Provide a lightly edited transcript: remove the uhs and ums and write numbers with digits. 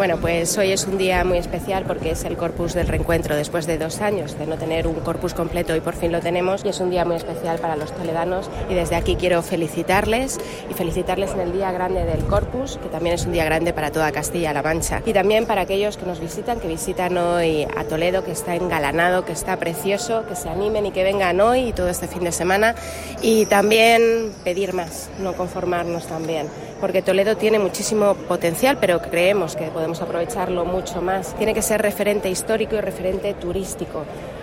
Bueno, pues hoy es un día muy especial porque es el Corpus del Reencuentro, después de 2 años de no tener un Corpus completo y por fin lo tenemos, y es un día muy especial para los toledanos, y desde aquí quiero felicitarles en el día grande del Corpus, que también es un día grande para toda Castilla-La Mancha, y también para aquellos que nos visitan, que visitan hoy a Toledo, que está engalanado, que está precioso, que se animen y que vengan hoy y todo este fin de semana, y también pedir más, no conformarnos también, porque Toledo tiene muchísimo potencial, pero creemos que podemos aprovecharlo mucho más. Tiene que ser referente histórico y referente turístico.